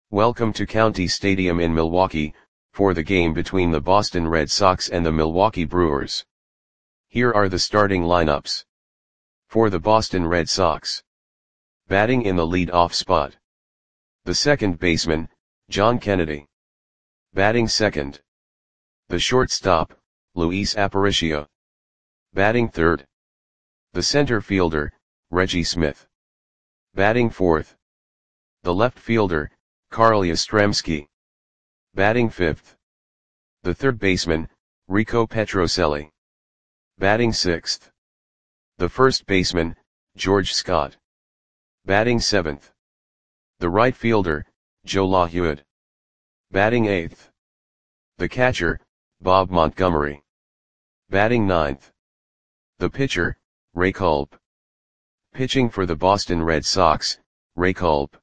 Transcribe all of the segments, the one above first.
Welcome to County Stadium in Milwaukee, for the game between the Boston Red Sox and the Milwaukee Brewers. Here are the starting lineups. For the Boston Red Sox. Batting in the lead-off spot. The second baseman, John Kennedy. Batting second. The shortstop, Luis Aparicio. Batting third. The center fielder, Reggie Smith. Batting fourth. The left fielder, Carl Yastrzemski. Batting fifth. The third baseman, Rico Petrocelli. Batting sixth. The first baseman, George Scott. Batting seventh. The right fielder, Joe LaHeude. Batting eighth. The catcher, Bob Montgomery. Batting ninth. The pitcher, Ray Kulp. Pitching for the Boston Red Sox, Ray Kulp.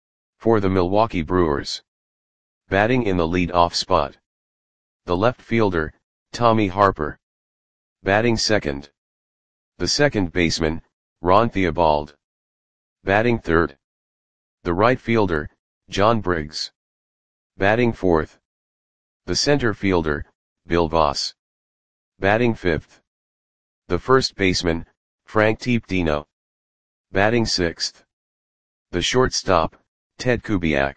For the Milwaukee Brewers. Batting in the lead-off spot. The left fielder, Tommy Harper. Batting second. The second baseman, Ron Theobald. Batting third. The right fielder, John Briggs. Batting fourth. The center fielder, Bill Voss. Batting fifth. The first baseman, Frank Tepedino. Batting sixth. The shortstop, Ted Kubiak.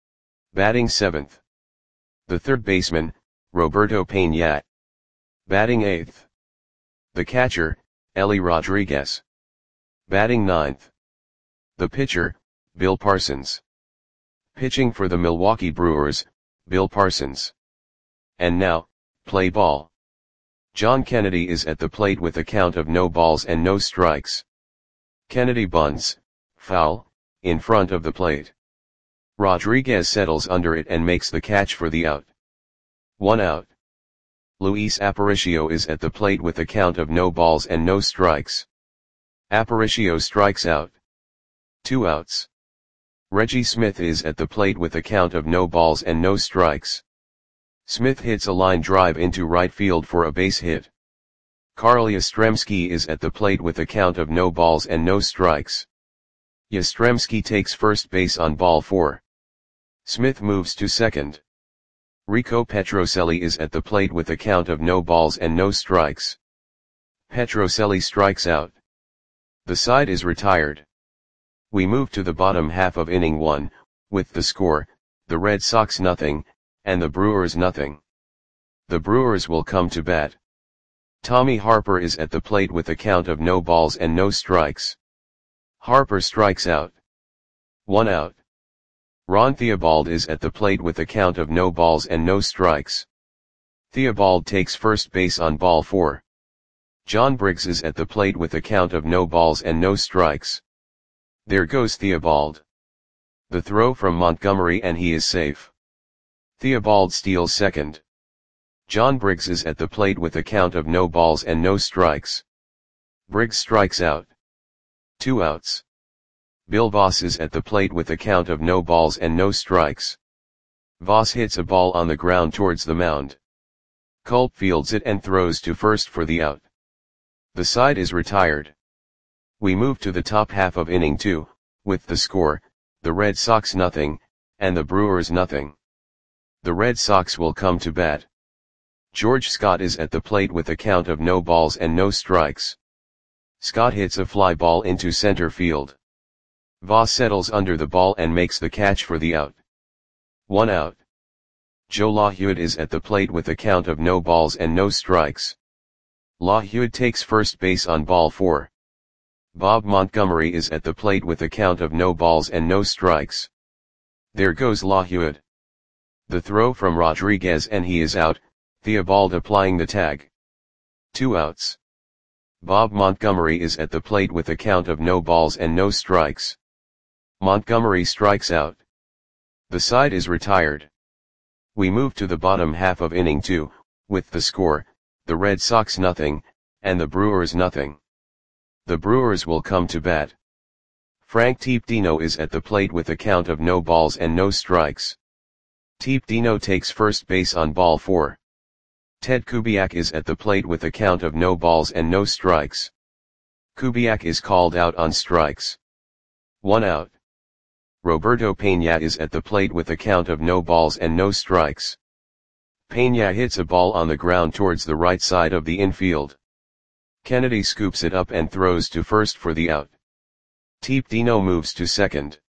Batting seventh. The third baseman, Roberto Peña. Batting eighth. The catcher, Ellie Rodriguez. Batting ninth. The pitcher, Bill Parsons. Pitching for the Milwaukee Brewers, Bill Parsons. And now, play ball. John Kennedy is at the plate with a count of no balls and no strikes. Kennedy bunts, foul, in front of the plate. Rodriguez settles under it and makes the catch for the out. 1 out. Luis Aparicio is at the plate with a count of no balls and no strikes. Aparicio strikes out. 2 outs. Reggie Smith is at the plate with a count of no balls and no strikes. Smith hits a line drive into right field for a base hit. Carl Yastrzemski is at the plate with a count of no balls and no strikes. Yastrzemski takes first base on ball 4. Smith moves to second. Rico Petrocelli is at the plate with a count of no balls and no strikes. Petrocelli strikes out. The side is retired. We move to the bottom half of inning 1, with the score, the Red Sox nothing, and the Brewers nothing. The Brewers will come to bat. Tommy Harper is at the plate with a count of no balls and no strikes. Harper strikes out. 1 out. Ron Theobald is at the plate with a count of no balls and no strikes. Theobald takes first base on ball 4. John Briggs is at the plate with a count of no balls and no strikes. There goes Theobald. The throw from Montgomery and he is safe. Theobald steals second. John Briggs is at the plate with a count of no balls and no strikes. Briggs strikes out. 2 outs. Bill Voss is at the plate with a count of no balls and no strikes. Voss hits a ball on the ground towards the mound. Kulp fields it and throws to first for the out. The side is retired. We move to the top half of inning 2, with the score, the Red Sox nothing, and the Brewers nothing. The Red Sox will come to bat. George Scott is at the plate with a count of no balls and no strikes. Scott hits a fly ball into center field. Voss settles under the ball and makes the catch for the out. 1 out. Joe LaHeude is at the plate with a count of no balls and no strikes. LaHeude takes first base on ball 4. Bob Montgomery is at the plate with a count of no balls and no strikes. There goes LaHeude. The throw from Rodriguez and he is out, Theobald applying the tag. 2 outs. Bob Montgomery is at the plate with a count of no balls and no strikes. Montgomery strikes out. The side is retired. We move to the bottom half of inning 2, with the score, the Red Sox nothing, and the Brewers nothing. The Brewers will come to bat. Frank Tepedino is at the plate with a count of no balls and no strikes. Tepedino takes first base on ball 4. Ted Kubiak is at the plate with a count of no balls and no strikes. Kubiak is called out on strikes. 1 out. Roberto Peña is at the plate with a count of no balls and no strikes. Peña hits a ball on the ground towards the right side of the infield. Kennedy scoops it up and throws to first for the out. Teep Dino moves to second.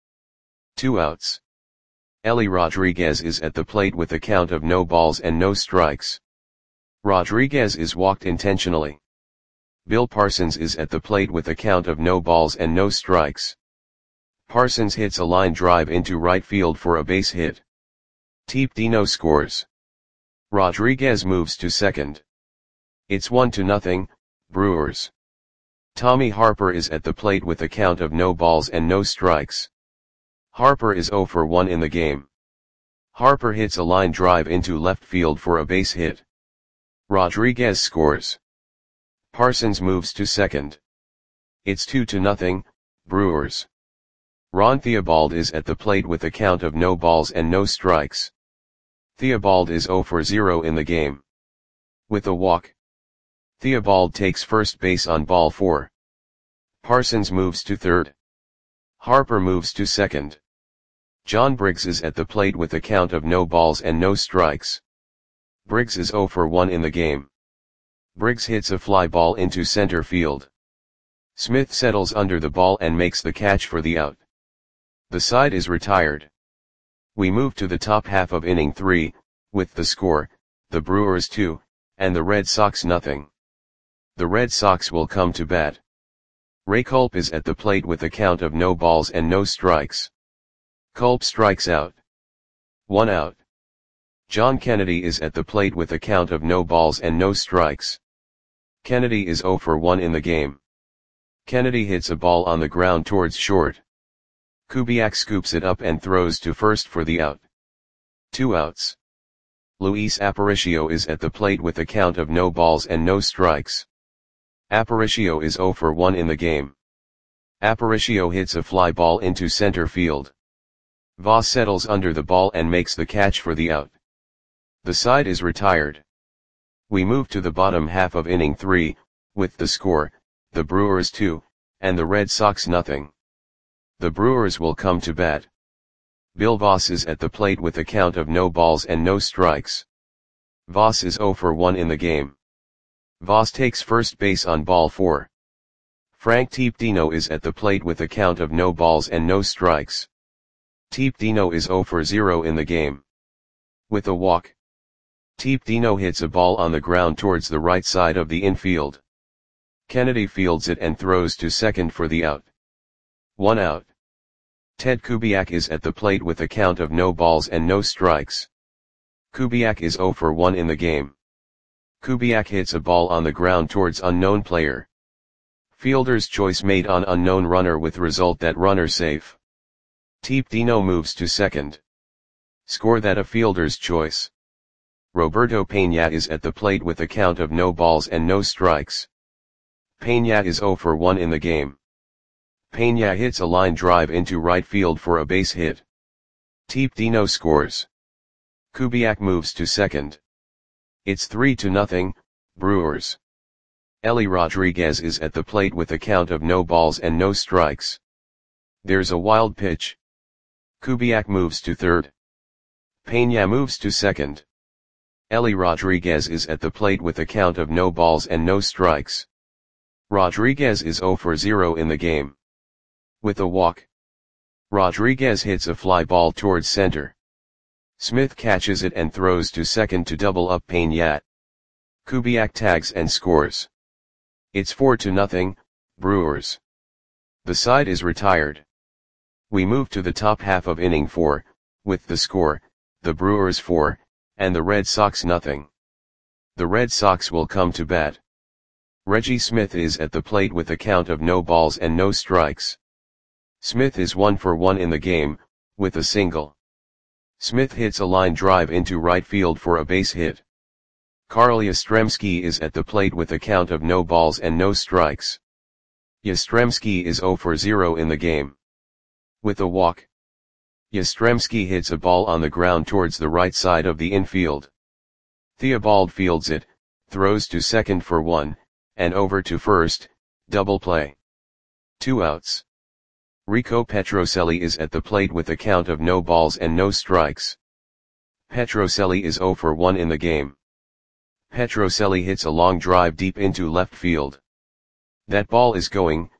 2 outs. Eli Rodriguez is at the plate with a count of no balls and no strikes. Rodriguez is walked intentionally. Bill Parsons is at the plate with a count of no balls and no strikes. Parsons hits a line drive into right field for a base hit. Teep Dino scores. Rodriguez moves to second. It's 1-0, Brewers. Tommy Harper is at the plate with a count of no balls and no strikes. Harper is 0 for 1 in the game. Harper hits a line drive into left field for a base hit. Rodriguez scores. Parsons moves to second. It's 2-0, Brewers. Ron Theobald is at the plate with a count of no balls and no strikes. Theobald is 0 for 0 in the game. With a walk, Theobald takes first base on ball 4. Parsons moves to third. Harper moves to second. John Briggs is at the plate with a count of no balls and no strikes. Briggs is 0 for 1 in the game. Briggs hits a fly ball into center field. Smith settles under the ball and makes the catch for the out. The side is retired. We move to the top half of inning 3, with the score, the Brewers 2, and the Red Sox nothing. The Red Sox will come to bat. Ray Culp is at the plate with a count of no balls and no strikes. Culp strikes out. 1 out. John Kennedy is at the plate with a count of no balls and no strikes. Kennedy is 0 for 1 in the game. Kennedy hits a ball on the ground towards short. Kubiak scoops it up and throws to first for the out. 2 outs. Luis Aparicio is at the plate with a count of no balls and no strikes. Aparicio is 0 for 1 in the game. Aparicio hits a fly ball into center field. Voss settles under the ball and makes the catch for the out. The side is retired. We move to the bottom half of inning 3, with the score, the Brewers 2, and the Red Sox nothing. The Brewers will come to bat. Bill Voss is at the plate with a count of no balls and no strikes. Voss is 0 for 1 in the game. Voss takes first base on ball 4. Frank Teep Dino is at the plate with a count of no balls and no strikes. Teep Dino is 0 for 0 in the game. With a walk, Teep Dino hits a ball on the ground towards the right side of the infield. Kennedy fields it and throws to second for the out. 1 out. Ted Kubiak is at the plate with a count of no balls and no strikes. Kubiak is 0 for 1 in the game. Kubiak hits a ball on the ground towards unknown player. Fielder's choice made on unknown runner with result that runner safe. Teep Dino moves to second. Score that a fielder's choice. Roberto Peña is at the plate with a count of no balls and no strikes. Peña is 0 for 1 in the game. Peña hits a line drive into right field for a base hit. Teep Dino scores. Kubiak moves to second. It's 3-0, Brewers. Eli Rodriguez is at the plate with a count of no balls and no strikes. There's a wild pitch. Kubiak moves to third. Peña moves to second. Eli Rodriguez is at the plate with a count of no balls and no strikes. Rodriguez is 0 for 0 in the game. With a walk, Rodriguez hits a fly ball towards center. Smith catches it and throws to second to double up Peña. Kubiak tags and scores. It's 4-0, Brewers. The side is retired. We move to the top half of inning 4, with the score, the Brewers 4, and the Red Sox nothing. The Red Sox will come to bat. Reggie Smith is at the plate with a count of no balls and no strikes. Smith is 1 for 1 in the game, with a single. Smith hits a line drive into right field for a base hit. Carl Yastrzemski is at the plate with a count of no balls and no strikes. Yastrzemski is 0 for 0 in the game. With a walk, Yastrzemski hits a ball on the ground towards the right side of the infield. Theobald fields it, throws to second for 1, and over to first, double play. 2 outs. Rico Petrocelli is at the plate with a count of no balls and no strikes. Petrocelli is 0 for 1 in the game. Petrocelli hits a long drive deep into left field. That ball is gone.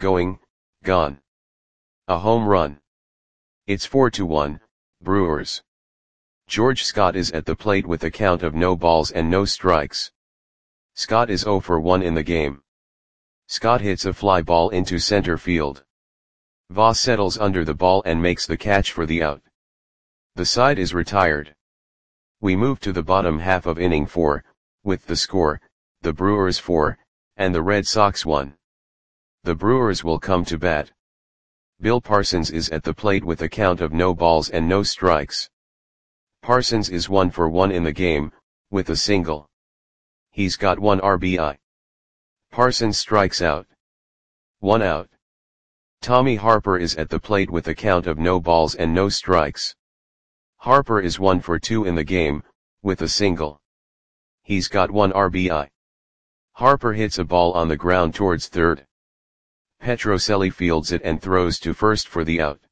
A home run. It's 4-1, Brewers. George Scott is at the plate with a count of no balls and no strikes. Scott is 0 for 1 in the game. Scott hits a fly ball into center field. Voss settles under the ball and makes the catch for the out. The side is retired. We move to the bottom half of inning 4, with the score, the Brewers 4, and the Red Sox 1. The Brewers will come to bat. Bill Parsons is at the plate with a count of no balls and no strikes. Parsons is 1 for 1 in the game, with a single. He's got 1 RBI. Parsons strikes out. 1 out. Tommy Harper is at the plate with a count of no balls and no strikes. Harper is 1 for 2 in the game, with a single. He's got 1 RBI. Harper hits a ball on the ground towards third. Petrocelli fields it and throws to first for the out.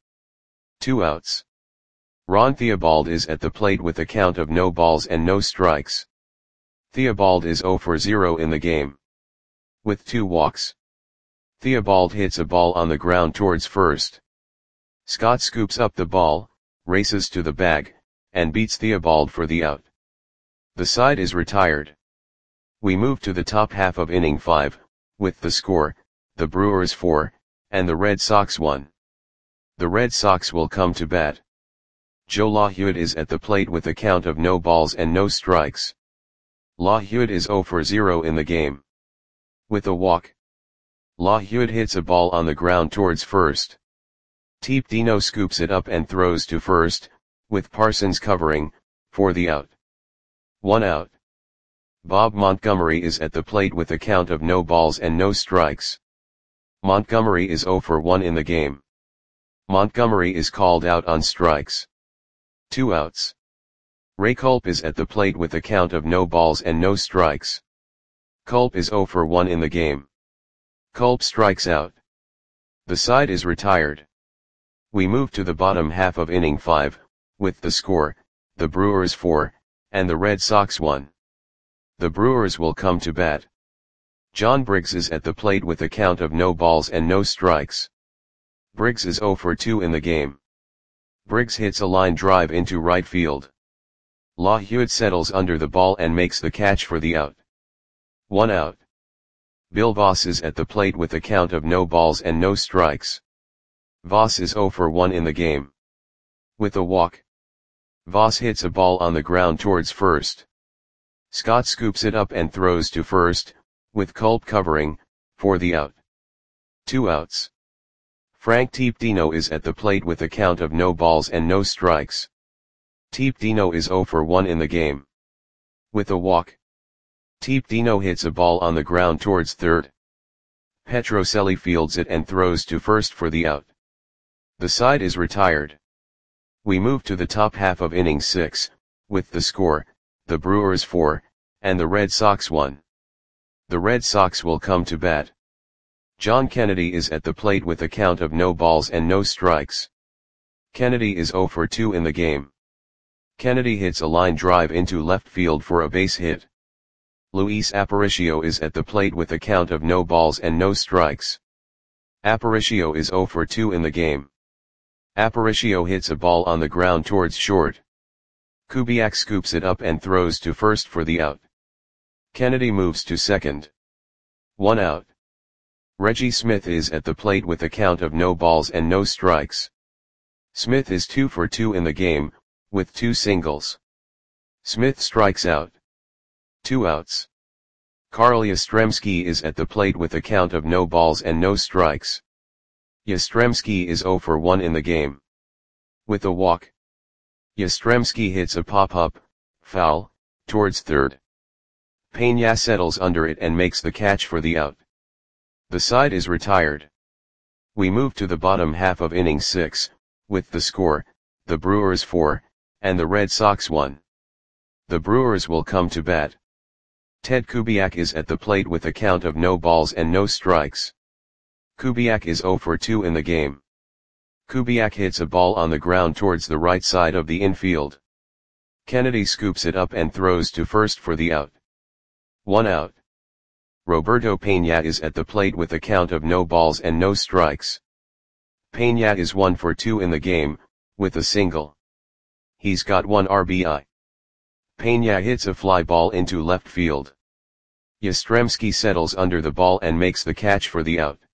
2 outs. Ron Theobald is at the plate with a count of no balls and no strikes. Theobald is 0 for 0 in the game. With 2 walks. Theobald hits a ball on the ground towards first. Scott scoops up the ball, races to the bag, and beats Theobald for the out. The side is retired. We move to the top half of inning 5, with the score, the Brewers 4, and the Red Sox 1. The Red Sox will come to bat. Joe LaHewitt is at the plate with a count of no balls and no strikes. LaHewitt is 0 for 0 in the game. With a walk. LaHewitt hits a ball on the ground towards first. Teep Dino scoops it up and throws to first, with Parsons covering, for the out. 1 out. Bob Montgomery is at the plate with a count of no balls and no strikes. Montgomery is 0 for 1 in the game. Montgomery is called out on strikes. 2 outs. Ray Culp is at the plate with a count of no balls and no strikes. Culp is 0 for 1 in the game. Culp strikes out. The side is retired. We move to the bottom half of inning 5, with the score, the Brewers 4, and the Red Sox 1. The Brewers will come to bat. John Briggs is at the plate with a count of no balls and no strikes. Briggs is 0 for 2 in the game. Briggs hits a line drive into right field. LaHewitt settles under the ball and makes the catch for the out. 1 out. Bill Voss is at the plate with a count of no balls and no strikes. Voss is 0 for 1 in the game. With a walk. Voss hits a ball on the ground towards first. Scott scoops it up and throws to first, with Culp covering, for the out. 2 outs. Frank Teep Dino is at the plate with a count of no balls and no strikes. Teep Dino is 0 for 1 in the game. With a walk. Teep Dino hits a ball on the ground towards third. Petrocelli fields it and throws to first for the out. The side is retired. We move to the top half of inning 6, with the score, the Brewers 4, and the Red Sox 1. The Red Sox will come to bat. John Kennedy is at the plate with a count of no balls and no strikes. Kennedy is 0 for 2 in the game. Kennedy hits a line drive into left field for a base hit. Luis Aparicio is at the plate with a count of no balls and no strikes. Aparicio is 0 for 2 in the game. Aparicio hits a ball on the ground towards short. Kubiak scoops it up and throws to first for the out. Kennedy moves to second. 1 out. Reggie Smith is at the plate with a count of no balls and no strikes. Smith is 2 for 2 in the game, with 2 singles. Smith strikes out. 2 outs. Carl Yastrzemski is at the plate with a count of no balls and no strikes. Yastrzemski is 0 for 1 in the game. With a walk. Yastrzemski hits a pop-up, foul, towards third. Peña settles under it and makes the catch for the out. The side is retired. We move to the bottom half of inning 6, with the score, the Brewers 4, and the Red Sox 1. The Brewers will come to bat. Ted Kubiak is at the plate with a count of no balls and no strikes. Kubiak is 0 for 2 in the game. Kubiak hits a ball on the ground towards the right side of the infield. Kennedy scoops it up and throws to first for the out. 1 out. Roberto Peña is at the plate with a count of no balls and no strikes. Peña is 1 for 2 in the game, with a single. He's got 1 RBI. Peña hits a fly ball into left field. Yastrzemski settles under the ball and makes the catch for the out.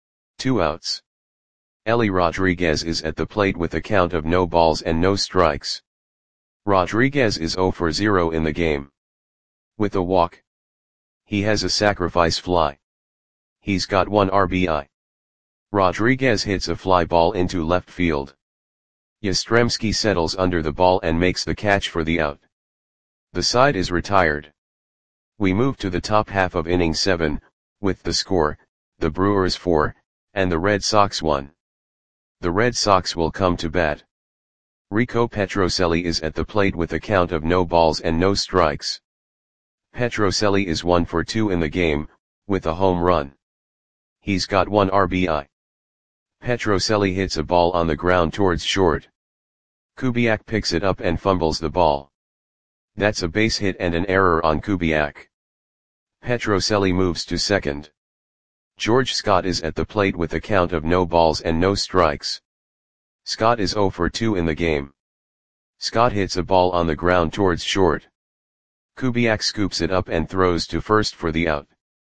2 outs. Eli Rodriguez is at the plate with a count of no balls and no strikes. Rodriguez is 0 for 0 in the game. With a walk. He has a sacrifice fly. He's got 1 RBI. Rodriguez hits a fly ball into left field. Yastrzemski settles under the ball and makes the catch for the out. The side is retired. We move to the top half of inning 7, with the score, the Brewers 4, and the Red Sox 1. The Red Sox will come to bat. Rico Petrocelli is at the plate with a count of no balls and no strikes. Petrocelli is 1 for 2 in the game, with a home run. He's got 1 RBI. Petrocelli hits a ball on the ground towards short. Kubiak picks it up and fumbles the ball. That's a base hit and an error on Kubiak. Petrocelli moves to second. George Scott is at the plate with a count of no balls and no strikes. Scott is 0 for 2 in the game. Scott hits a ball on the ground towards short. Kubiak scoops it up and throws to first for the out.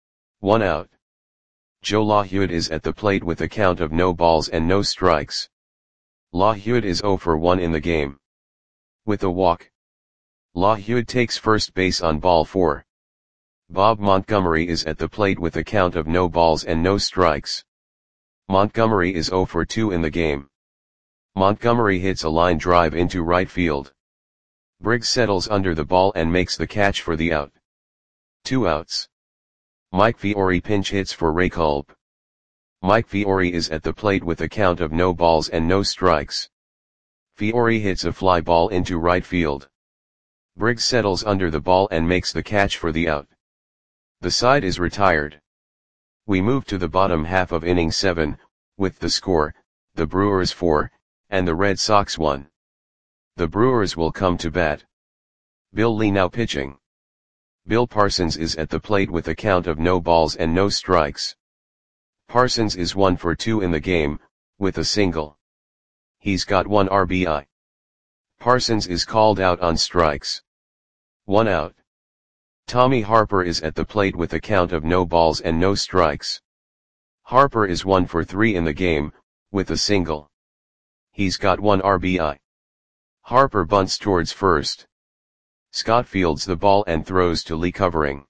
1 out. Joe LaHud is at the plate with a count of no balls and no strikes. LaHud is 0 for 1 in the game. With a walk. LaHud takes first base on ball 4. Bob Montgomery is at the plate with a count of no balls and no strikes. Montgomery is 0 for 2 in the game. Montgomery hits a line drive into right field. Briggs settles under the ball and makes the catch for the out. 2 outs. Mike Fiore pinch hits for Ray Culp. Mike Fiore is at the plate with a count of no balls and no strikes. Fiore hits a fly ball into right field. Briggs settles under the ball and makes the catch for the out. The side is retired. We move to the bottom half of inning 7, with the score, the Brewers 4, and the Red Sox 1. The Brewers will come to bat. Bill Lee now pitching. Bill Parsons is at the plate with a count of no balls and no strikes. Parsons is 1 for 2 in the game, with a single. He's got 1 RBI. Parsons is called out on strikes. 1 out. Tommy Harper is at the plate with a count of no balls and no strikes. Harper is 1 for 3 in the game, with a single. He's got 1 RBI. Harper bunts towards first. Scott fields the ball and throws to Lee covering.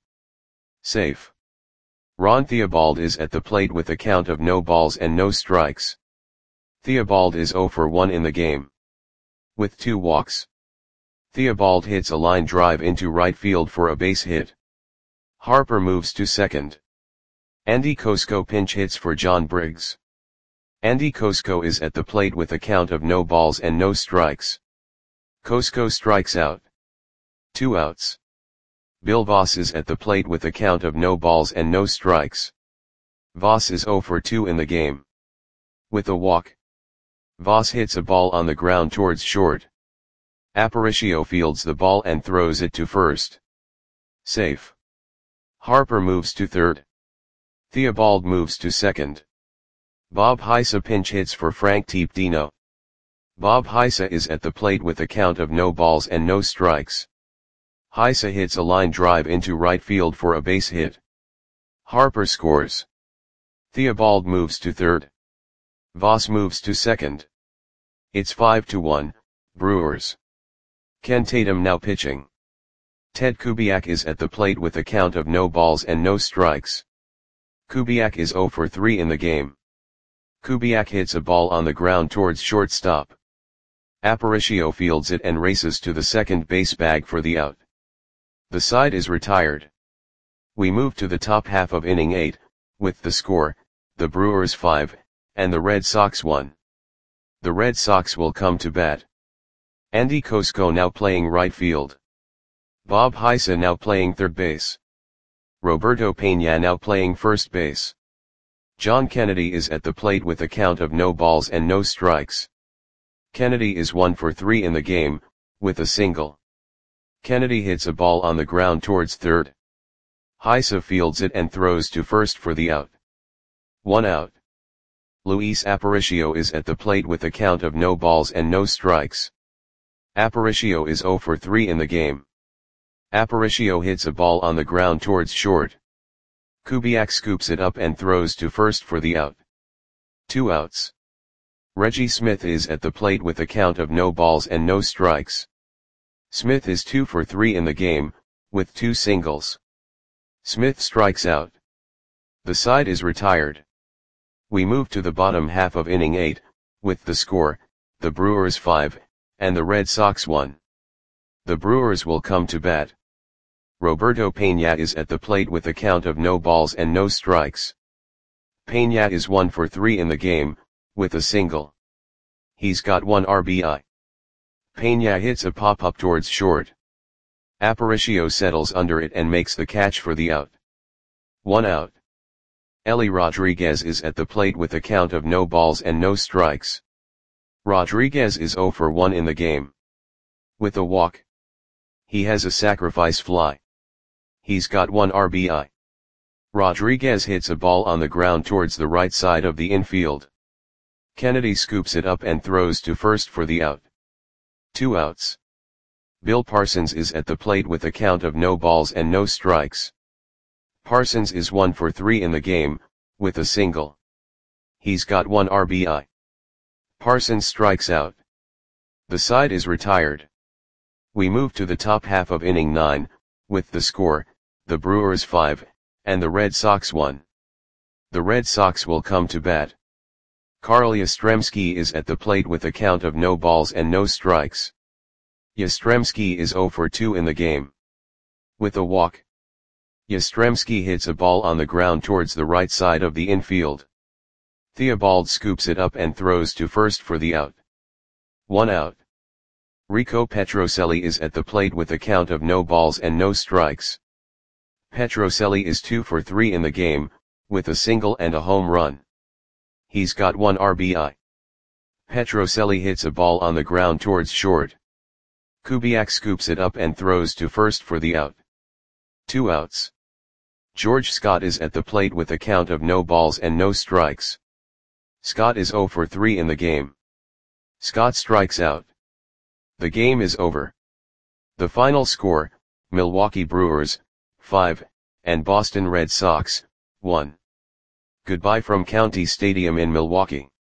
Safe. Ron Theobald is at the plate with a count of no balls and no strikes. Theobald is 0 for 1 in the game. With 2 walks. Theobald hits a line drive into right field for a base hit. Harper moves to second. Andy Kosko pinch hits for John Briggs. Andy Kosko is at the plate with a count of no balls and no strikes. Kosko strikes out. 2 outs. Bill Voss is at the plate with a count of no balls and no strikes. Voss is 0 for 2 in the game. With a walk. Voss hits a ball on the ground towards short. Aparicio fields the ball and throws it to first. Safe. Harper moves to third. Theobald moves to second. Bob Heisa pinch hits for Frank Tepdino. Bob Heisa is at the plate with a count of no balls and no strikes. Heisa hits a line drive into right field for a base hit. Harper scores. Theobald moves to third. Voss moves to second. It's 5-1, Brewers. Ken Tatum now pitching. Ted Kubiak is at the plate with a count of no balls and no strikes. Kubiak is 0 for 3 in the game. Kubiak hits a ball on the ground towards shortstop. Aparicio fields it and races to the second base bag for the out. The side is retired. We move to the top half of inning 8, with the score, the Brewers 5, and the Red Sox 1. The Red Sox will come to bat. Andy Kosko now playing right field. Bob Heisa now playing third base. Roberto Peña now playing first base. John Kennedy is at the plate with a count of no balls and no strikes. Kennedy is 1 for 3 in the game, with a single. Kennedy hits a ball on the ground towards third. Heisa fields it and throws to first for the out. 1 out. Luis Aparicio is at the plate with a count of no balls and no strikes. Aparicio is 0 for 3 in the game. Aparicio hits a ball on the ground towards short. Kubiak scoops it up and throws to first for the out. 2 outs. Reggie Smith is at the plate with a count of no balls and no strikes. Smith is 2 for 3 in the game, with 2 singles. Smith strikes out. The side is retired. We move to the bottom half of inning 8, with the score, the Brewers 5, and the Red Sox 1. The Brewers will come to bat. Roberto Peña is at the plate with a count of no balls and no strikes. Peña is 1 for 3 in the game, with a single. He's got 1 RBI. Peña hits a pop-up towards short. Aparicio settles under it and makes the catch for the out. 1 out. Eli Rodriguez is at the plate with a count of no balls and no strikes. Rodriguez is 0 for 1 in the game. With a walk. He has a sacrifice fly. He's got 1 RBI. Rodriguez hits a ball on the ground towards the right side of the infield. Kennedy scoops it up and throws to first for the out. 2 outs. Bill Parsons is at the plate with a count of no balls and no strikes. Parsons is 1 for 3 in the game, with a single. He's got 1 RBI. Parsons strikes out. The side is retired. We move to the top half of inning 9, with the score, the Brewers 5, and the Red Sox 1. The Red Sox will come to bat. Carl Yastrzemski is at the plate with a count of no balls and no strikes. Yastrzemski is 0 for 2 in the game. With a walk. Yastrzemski hits a ball on the ground towards the right side of the infield. Theobald scoops it up and throws to first for the out. 1 out. Rico Petrocelli is at the plate with a count of no balls and no strikes. Petrocelli is 2 for 3 in the game, with a single and a home run. He's got 1 RBI. Petrocelli hits a ball on the ground towards short. Kubiak scoops it up and throws to first for the out. 2 outs. George Scott is at the plate with a count of no balls and no strikes. Scott is 0 for 3 in the game. Scott strikes out. The game is over. The final score, Milwaukee Brewers, 5, and Boston Red Sox, 1. Goodbye from County Stadium in Milwaukee.